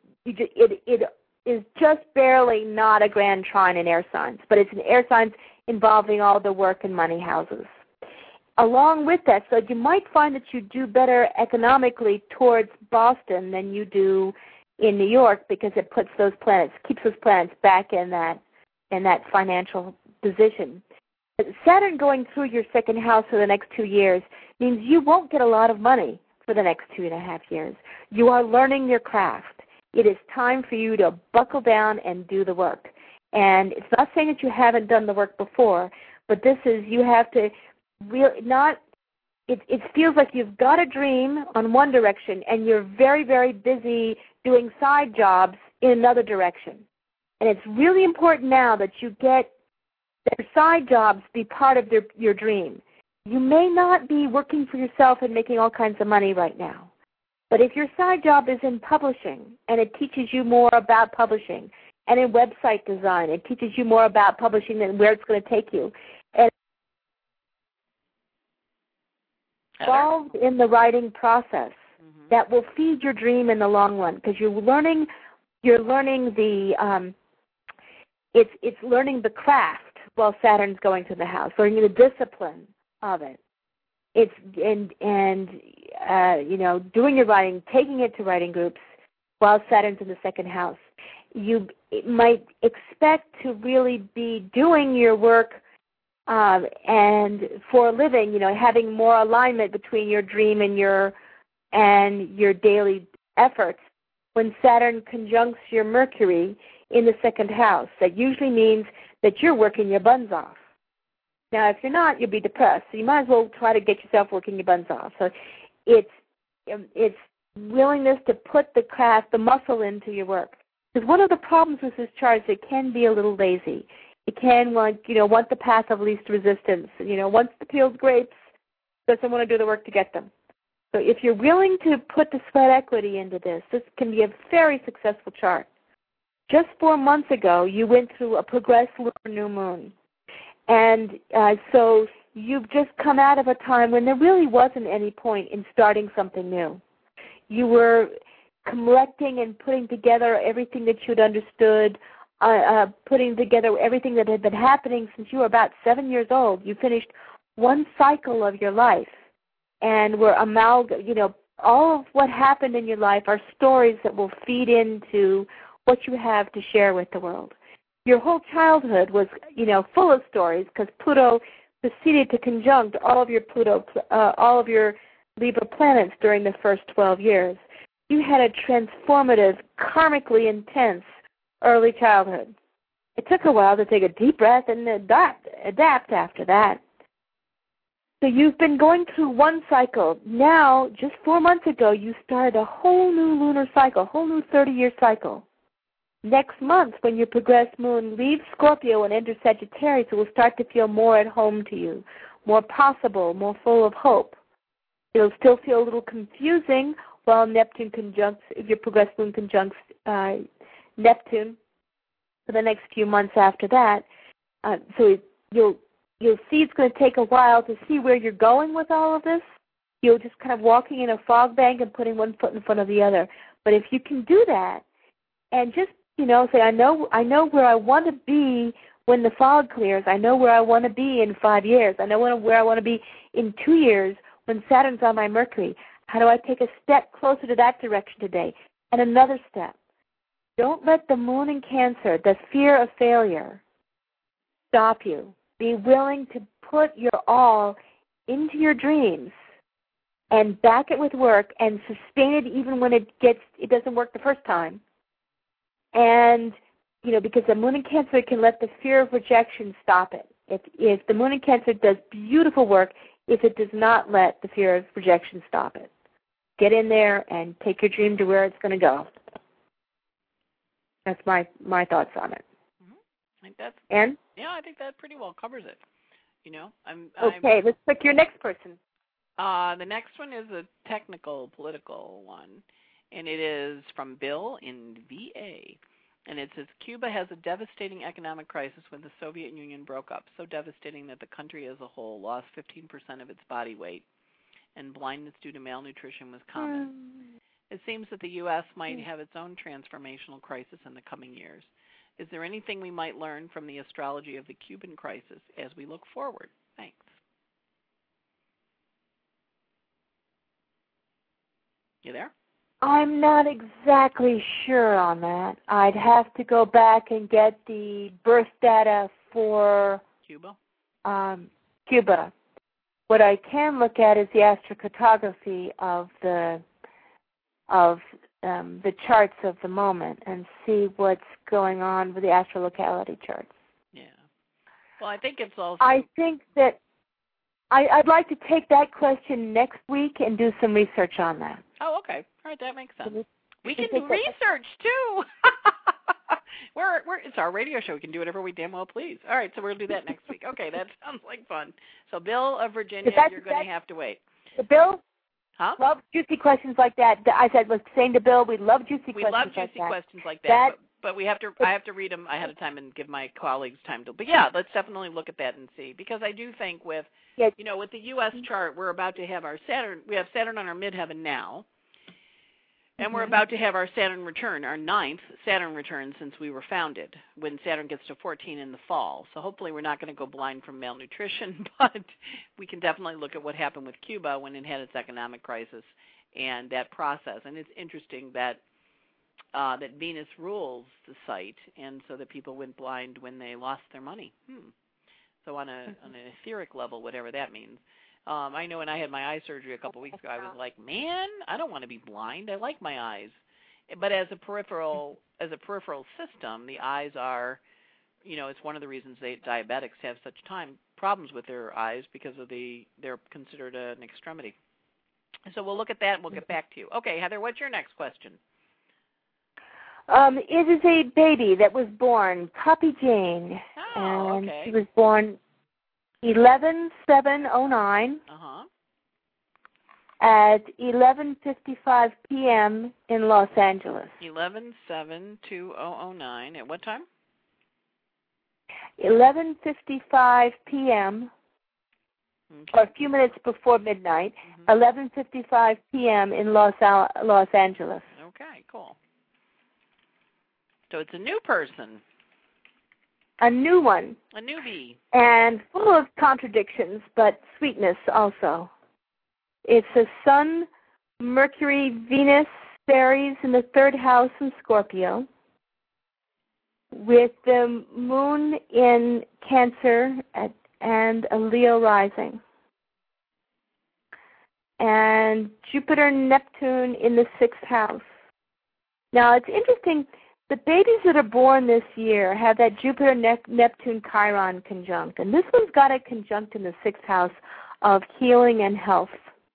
It is just barely not a grand trine in air signs, but it's an air signs involving all the work and money houses. Along with that, so you might find that you do better economically towards Boston than you do in New York because it keeps those planets back in that financial position. Saturn going through your second house for the next 2 years means you won't get a lot of money for the next 2.5 years. You are learning your craft. It is time for you to buckle down and do the work. And it's not saying that you haven't done the work before, but this is, you have to it feels like you've got a dream on one direction and you're very, very busy doing side jobs in another direction. And it's really important now that you get their side jobs be part of your dream. You may not be working for yourself and making all kinds of money right now. But if your side job is in publishing and it teaches you more about publishing, and in website design. It teaches you more about publishing and where it's going to take you. And involved in the writing process that will feed your dream in the long run, because you're learning the it's learning the craft while Saturn's going through the house, learning the discipline of it. It's doing your writing, taking it to writing groups while Saturn's in the second house. You might expect to really be doing your work and for a living, having more alignment between your dream and your daily efforts when Saturn conjuncts your Mercury in the second house. That usually means that you're working your buns off. Now, if you're not, you'll be depressed. So you might as well try to get yourself working your buns off. So it's willingness to put the craft, the muscle into your work. Because one of the problems with this chart is it can be a little lazy. It can want the path of least resistance. Once the peeled grapes, doesn't want to do the work to get them. So if you're willing to put the sweat equity into this can be a very successful chart. Just 4 months ago, you went through a progressed lunar new moon. And so you've just come out of a time when there really wasn't any point in starting something new. You were collecting and putting together everything that you'd understood, putting together everything that had been happening since you were about 7 years old. You finished one cycle of your life, and were all of what happened in your life are stories that will feed into what you have to share with the world. Your whole childhood was, full of stories because Pluto proceeded to conjunct all of your Libra planets during the first 12 years. You had a transformative, karmically intense early childhood. It took a while to take a deep breath and adapt after that. So you've been going through one cycle. Now, just 4 months ago, you started a whole new lunar cycle, a whole new 30-year cycle. Next month, when your progressed moon leaves Scorpio and enters Sagittarius, it will start to feel more at home to you, more possible, more full of hope. It'll still feel a little confusing while your progressed moon conjuncts Neptune for the next few months after that. So you'll see it's going to take a while to see where you're going with all of this. You're just kind of walking in a fog bank and putting one foot in front of the other. But if you can do that and just say, I know where I want to be when the fog clears. I know where I want to be in 5 years. I know where I want to be in 2 years when Saturn's on my Mercury. How do I take a step closer to that direction today? And another step. Don't let the moon in Cancer, the fear of failure, stop you. Be willing to put your all into your dreams and back it with work and sustain it even when it doesn't work the first time. And, because the moon in Cancer can let the fear of rejection stop it. If the moon in Cancer does beautiful work, if it does not let the fear of rejection stop it. Get in there and take your dream to where it's going to go. That's my thoughts on it. I think that's, Ann? Yeah, I think that pretty well covers it. Okay, let's pick your next person. The next one is a technical, political one, and it is from Bill in VA. And it says, Cuba has a devastating economic crisis when the Soviet Union broke up, so devastating that the country as a whole lost 15% of its body weight, and blindness due to malnutrition was common. It seems that the U.S. might have its own transformational crisis in the coming years. Is there anything we might learn from the astrology of the Cuban crisis as we look forward? Thanks. You there? I'm not exactly sure on that. I'd have to go back and get the birth data for Cuba. Cuba. What I can look at is the astrocartography of the charts of the moment and see what's going on with the astrolocality charts. Yeah. Well, I think it's also... I think that I'd like to take that question next week and do some research on that. Oh, okay. All right, that makes sense. We can do research, too. It's our radio show. We can do whatever we damn well please. All right, so we'll do that next week. Okay, that sounds like fun. So, Bill of Virginia, you're going to have to wait. Bill? Huh? Love juicy questions like that. I was saying to Bill, we love juicy questions like that. We love juicy questions like that. But I have to read them ahead of time and give my colleagues time to. But yeah, let's definitely look at that and see, because I do think with with the U.S. chart, we're about to have our Saturn. We have Saturn on our midheaven now, and we're about to have our Saturn return, our 9th Saturn return since we were founded, when Saturn gets to 14 in the fall. So hopefully we're not going to go blind from malnutrition, but we can definitely look at what happened with Cuba when it had its economic crisis and that process. And it's interesting that that Venus rules the site, and so that people went blind when they lost their money. So on an etheric level, whatever that means. I know when I had my eye surgery a couple of weeks ago, I was like, man, I don't want to be blind. I like my eyes. But as a peripheral system, the eyes are, it's one of the reasons diabetics have such problems with their eyes, because of they're considered an extremity. So we'll look at that and we'll get back to you. Okay, Heather, what's your next question? It is a baby that was born, Puppy Jane. Oh, and okay. she was born 11/7/09 at 11:55 p.m. in Los Angeles. 11/7/2009. At what time? 11:55 p.m. or a few minutes before midnight. 11:55 p.m. in Los Angeles. Okay, cool. So it's a new person. A new one. A newbie. And full of contradictions, but sweetness also. It's a Sun, Mercury, Venus, Ceres in the 3rd house in Scorpio, with the moon in Cancer and a Leo rising. And Jupiter, Neptune in the 6th house. Now, it's interesting. The babies that are born this year have that Jupiter, Neptune, Chiron conjunct. And this one's got a conjunct in the 6th house of healing and health.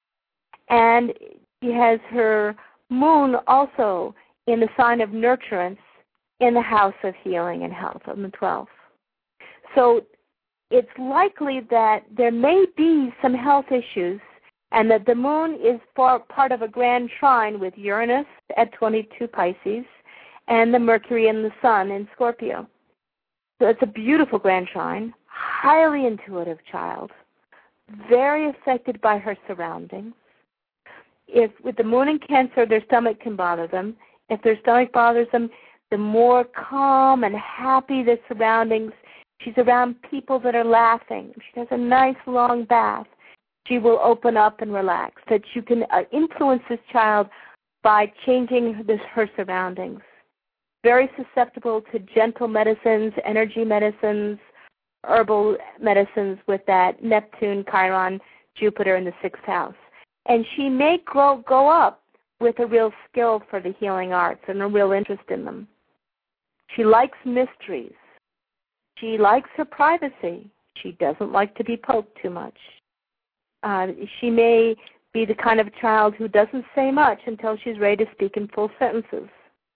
And she has her moon also in the sign of nurturance in the house of healing and health on the 12th. So it's likely that there may be some health issues, and that the moon is part of a grand trine with Uranus at 22 Pisces, and the Mercury and the Sun in Scorpio. So it's a beautiful grand trine, highly intuitive child, very affected by her surroundings. If with the moon in Cancer, their stomach can bother them. If their stomach bothers them, the more calm and happy the surroundings. She's around people that are laughing. She has a nice long bath. She will open up and relax. That you can influence this child by changing her surroundings. Very susceptible to gentle medicines, energy medicines, herbal medicines with that Neptune, Chiron, Jupiter in the 6th house. And she may go up with a real skill for the healing arts and a real interest in them. She likes mysteries. She likes her privacy. She doesn't like to be poked too much. She may be the kind of child who doesn't say much until she's ready to speak in full sentences.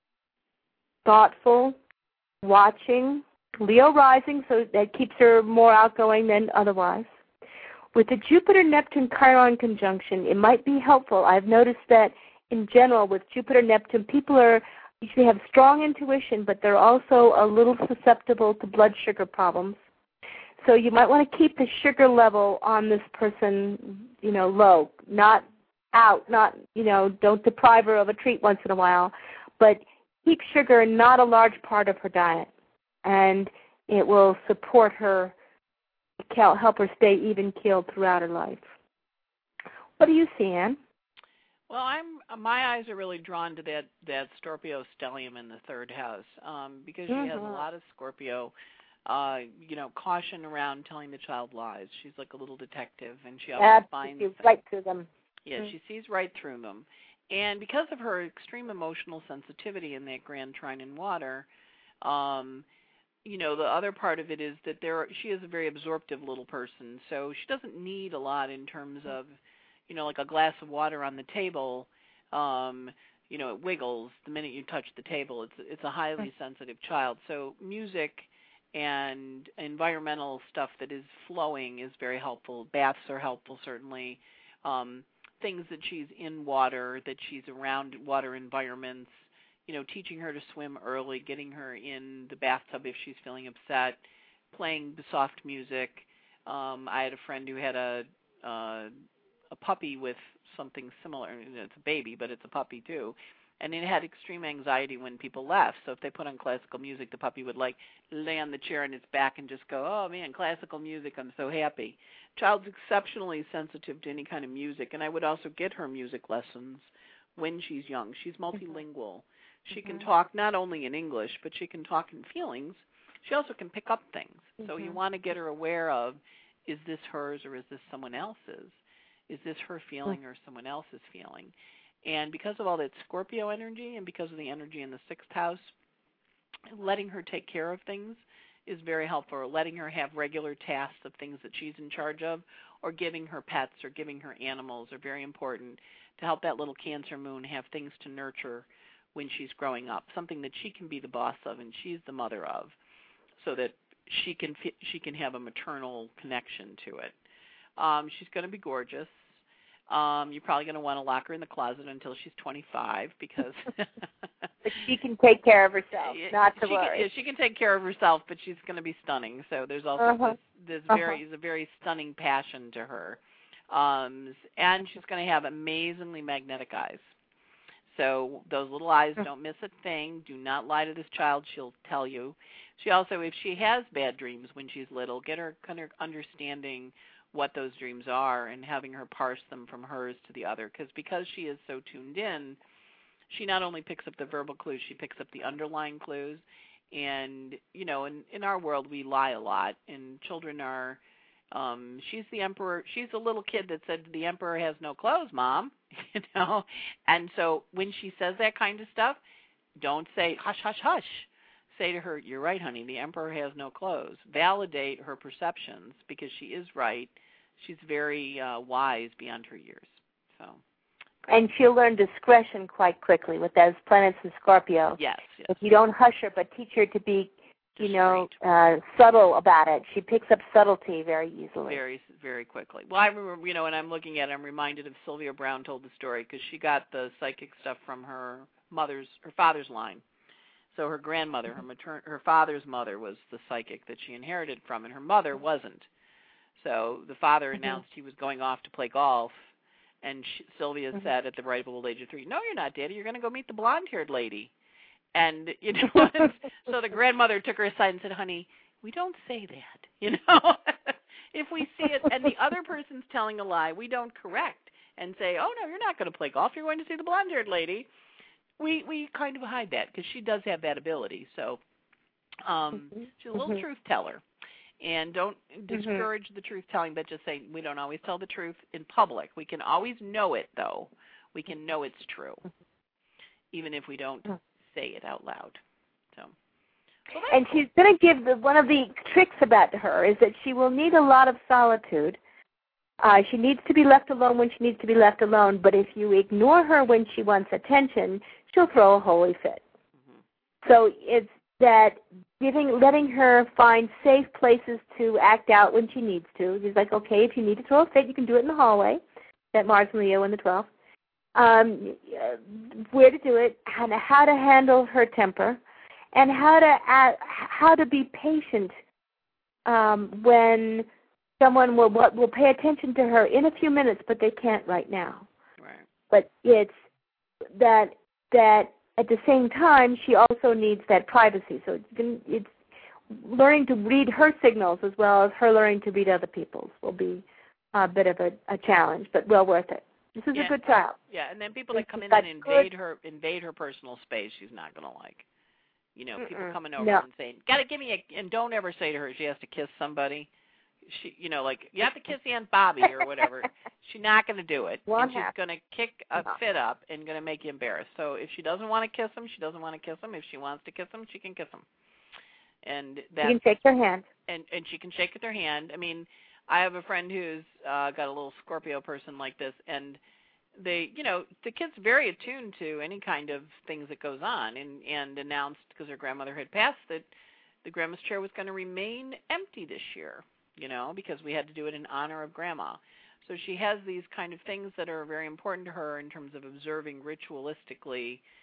Thoughtful, watching, Leo rising, so that keeps her more outgoing than otherwise. With the Jupiter-Neptune-Chiron conjunction, it might be helpful. I've noticed that in general with Jupiter-Neptune, people usually have strong intuition, but they're also a little susceptible to blood sugar problems. So you might want to keep the sugar level on this person, low, not out, don't deprive her of a treat once in a while, but keep sugar not a large part of her diet, and it will support her, help her stay even-keeled throughout her life. What do you see, Anne? Well, my eyes are really drawn to that Scorpio stellium in the 3rd house, because she has a lot of Scorpio, caution around telling the child lies. She's like a little detective, and she always finds right through them. Yeah, she sees right through them. And because of her extreme emotional sensitivity in that grand trine in water, the other part of it is that she is a very absorptive little person, so she doesn't need a lot in terms of, like a glass of water on the table, it wiggles the minute you touch the table. It's a highly sensitive child. So music and environmental stuff that is flowing is very helpful. Baths are helpful, certainly. Things that she's in water, that she's around water environments, teaching her to swim early, getting her in the bathtub if she's feeling upset, playing soft music. I had a friend who had a puppy with something similar. It's a baby, but it's a puppy too. And it had extreme anxiety when people left. So if they put on classical music, the puppy would lay on the chair on its back and just go, "Oh man, classical music, I'm so happy." Child's exceptionally sensitive to any kind of music, and I would also get her music lessons when she's young. She's multilingual. She can talk not only in English, but she can talk in feelings. She also can pick up things. So you want to get her aware of, is this hers or is this someone else's? Is this her feeling or someone else's feeling? And because of all that Scorpio energy and because of the energy in the 6th house, letting her take care of things is very helpful, or letting her have regular tasks of things that she's in charge of, or giving her pets or giving her animals are very important to help that little Cancer moon have things to nurture when she's growing up, something that she can be the boss of and she's the mother of, so that she can have a maternal connection to it. She's going to be gorgeous. You're probably going to want to lock her in the closet until she's 25 because but she can take care of herself, not to worry. She can take care of herself, but she's going to be stunning. So there's also this very stunning passion to her. And she's going to have amazingly magnetic eyes. So those little eyes don't miss a thing. Do not lie to this child. She'll tell you. She also, if she has bad dreams when she's little, get her kind of understanding what those dreams are and having her parse them from hers to the other. Because she is so tuned in, she not only picks up the verbal clues, she picks up the underlying clues. And, in our world, we lie a lot. And children are, she's the emperor. She's the little kid that said, the emperor has no clothes, Mom. And so when she says that kind of stuff, don't say, hush, hush, hush. Say to her, you're right, honey, the emperor has no clothes. Validate her perceptions because she is right. She's very wise beyond her years. So, and she'll learn discretion quite quickly with those planets in Scorpio. Yes. If you don't hush her, but teach her to be, subtle about it, she picks up subtlety very easily. Very, very quickly. Well, I remember, when I'm looking at it, I'm reminded of Sylvia Brown told the story because she got the psychic stuff from her father's line. So her grandmother, her father's mother was the psychic that she inherited from, and her mother wasn't. So the father announced he was going off to play golf, and Sylvia said at the ripe old age of 3, "No, you're not, Daddy. You're going to go meet the blonde-haired lady." And, so the grandmother took her aside and said, "Honey, we don't say that, If we see it and the other person's telling a lie, we don't correct and say, oh, no, you're not going to play golf. You're going to see the blonde-haired lady." We kind of hide that because she does have that ability. So she's a little truth teller. And don't discourage the truth telling, but just say we don't always tell the truth in public. We can always know it, though. We can know it's true, even if we don't say it out loud. So. And she's going to give one of the tricks about her is that she will need a lot of solitude. She needs to be left alone when she needs to be left alone, but if you ignore her when she wants attention, she'll throw a holy fit. So it's that letting her find safe places to act out when she needs to. She's like, okay, if you need to throw a fit, you can do it in the hallway, that Mars and Leo in the 12th. Where to do it, and how to handle her temper, and how to be patient when someone will pay attention to her in a few minutes, but they can't right now. Right. But it's that at the same time, she also needs that privacy. So it's learning to read her signals as well as her learning to read other people's will be a bit of a challenge, but well worth it. This is a good child. Yeah, and then people that come in and invade her personal space, she's not going to like. People coming over and saying, "Gotta give me a," and don't ever say to her she has to kiss somebody. She, like you have to kiss Aunt Bobby or whatever. She's not going to do it. And she's going to kick a fit up and going to make you embarrassed. So if she doesn't want to kiss him, she doesn't want to kiss him. If she wants to kiss him, she can kiss him. And that you can shake their hand. And she can shake their hand. I mean, I have a friend who's got a little Scorpio person like this, and they, the kid's very attuned to any kind of things that goes on, and announced, because her grandmother had passed, that the grandma's chair was going to remain empty this year, because we had to do it in honor of Grandma. So she has these kind of things that are very important to her in terms of observing ritualistically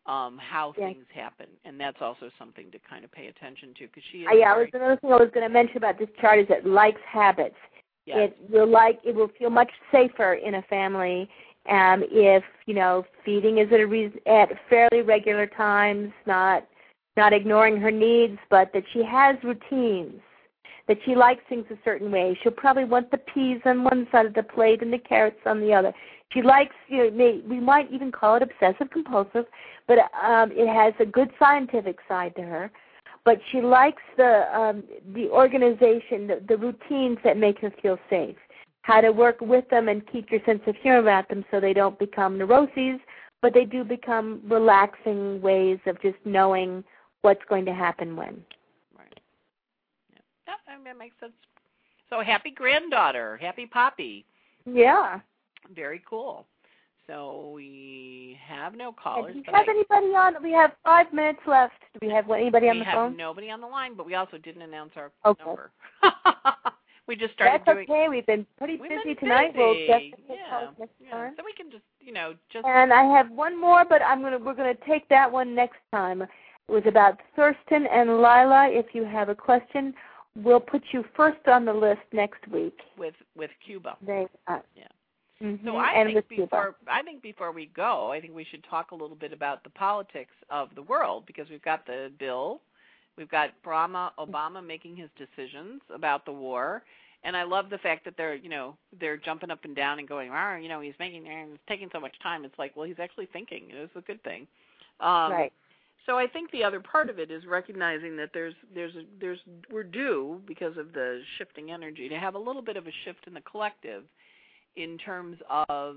how Yes. things happen, and that's also something to kind of pay attention to because she is Another thing I was going to mention about this chart is it likes habits. Yes. It will feel much safer in a family if feeding is at fairly regular times, not ignoring her needs, but that she has routines, that she likes things a certain way. She'll probably want the peas on one side of the plate and the carrots on the other. She likes, we might even call it obsessive compulsive, but it has a good scientific side to her. But she likes the organization, the routines that make her feel safe, how to work with them and keep your sense of humor about them so they don't become neuroses, but they do become relaxing ways of just knowing what's going to happen when. Right. Yeah, that makes sense. So happy granddaughter, happy Poppy. Yeah. Very cool. So we have no callers. Do you have anybody on? We have 5 minutes left. Do we have anybody on the phone? We have nobody on the line, but we also didn't announce our number. We just started doing. That's okay. We've been pretty busy tonight. We'll definitely take calls next time. So we can just, And I have one more, but we're gonna take that one next time. It was about Thurston and Lila. If you have a question, we'll put you first on the list next week. With Cuba. Yeah. Mm-hmm. So I think before we go, I think we should talk a little bit about the politics of the world, because we've got the bill, we've got Obama making his decisions about the war, and I love the fact that they're jumping up and down and going, he's taking so much time. It's like, well, he's actually thinking. It's a good thing. Right. So I think the other part of it is recognizing that we're due, because of the shifting energy, to have a little bit of a shift in the collective. In terms of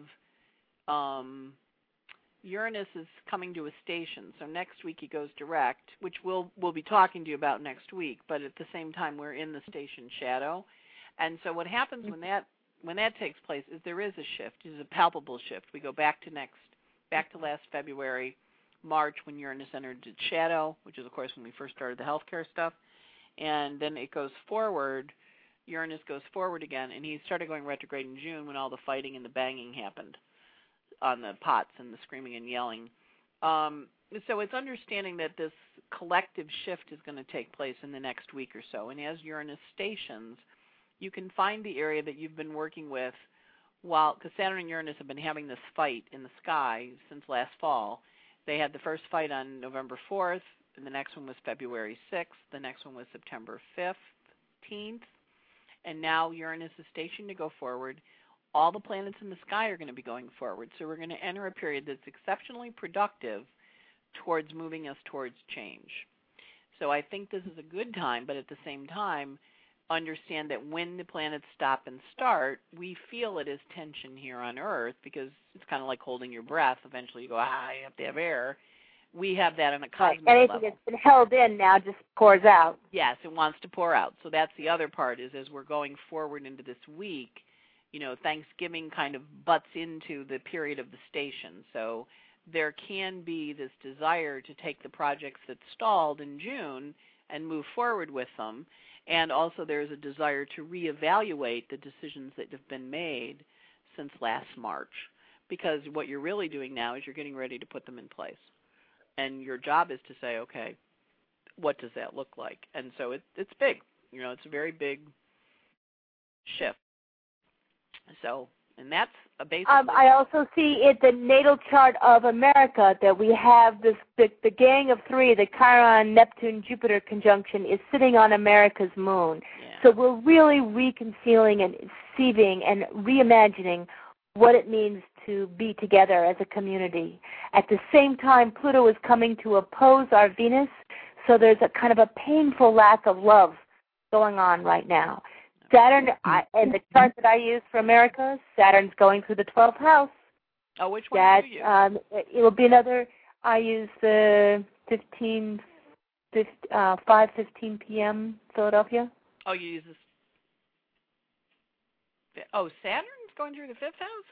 Uranus is coming to a station, so next week he goes direct, which we'll be talking to you about next week. But at the same time, we're in the station shadow, and so what happens when that takes place is there is a shift. It's a palpable shift. We go back to last February, March, when Uranus entered its shadow, which is of course when we first started the healthcare stuff, and then it goes forward. Uranus goes forward again, and he started going retrograde in June when all the fighting and the banging happened on the pots and the screaming and yelling. So it's understanding that this collective shift is going to take place in the next week or so. And as Uranus stations, you can find the area that you've been working with because Saturn and Uranus have been having this fight in the sky since last fall. They had the first fight on November 4th, and the next one was February 6th. The next one was September 15th. And now Uranus is stationed to go forward. All the planets in the sky are going to be going forward. So we're going to enter a period that's exceptionally productive towards moving us towards change. So I think this is a good time, but at the same time, understand that when the planets stop and start, we feel it as tension here on Earth, because it's kind of like holding your breath. Eventually you go, you have to have air. We have that on a cosmic level. Anything that's been held in now just pours out. Yes, it wants to pour out. So that's the other part, is as we're going forward into this week, Thanksgiving kind of butts into the period of the station. So there can be this desire to take the projects that stalled in June and move forward with them. And also there's a desire to reevaluate the decisions that have been made since last March. Because what you're really doing now is you're getting ready to put them in place. And your job is to say, okay, what does that look like? And so it's big. It's a very big shift. So, and that's a basic. I also see in the natal chart of America that we have the gang of 3, the Chiron, Neptune, Jupiter conjunction is sitting on America's moon. Yeah. So we're really reconciling and seeing and reimagining what it means to be together as a community. At the same time, Pluto is coming to oppose our Venus, so there's a kind of a painful lack of love going on right now. Saturn, and the chart that I use for America, Saturn's going through the 12th house. Oh, which one do you use? It will be another, I use the 5:15 p.m. Philadelphia. Oh, you use this. Oh, Saturn's going through the 5th house?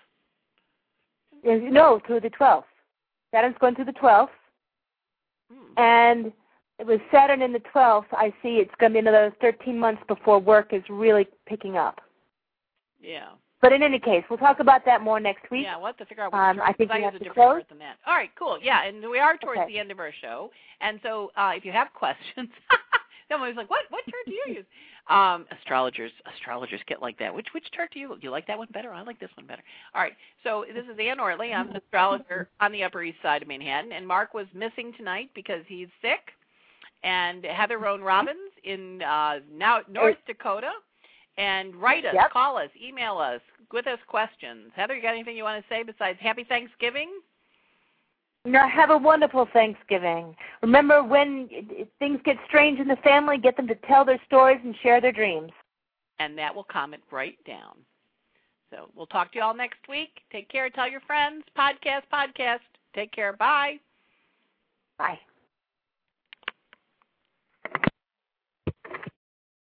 No, through the 12th. Saturn's going through the 12th. And with Saturn in the 12th, I see it's going to be another 13 months before work is really picking up. Yeah. But in any case, we'll talk about that more next week. Yeah, we'll have to figure out what I think we I have use a to different close. word than that. All right, cool. Yeah, and we are towards the end of our show. And so if you have questions, someone's like, what chart do you use? Astrologers get like that. Which chart do you like that one better? I like this one better. All right, so this is Ann Ortley. I'm an astrologer on the Upper East Side of Manhattan. And Mark was missing tonight because he's sick. And Heather Roan Robbins in now North Dakota. And write us, call us, email us with us questions. Heather, you got anything you want to say besides Happy Thanksgiving? No, have a wonderful Thanksgiving. Remember, when things get strange in the family, get them to tell their stories and share their dreams. And that will calm it right down. So we'll talk to you all next week. Take care. Tell your friends. Podcast. Take care. Bye. Bye.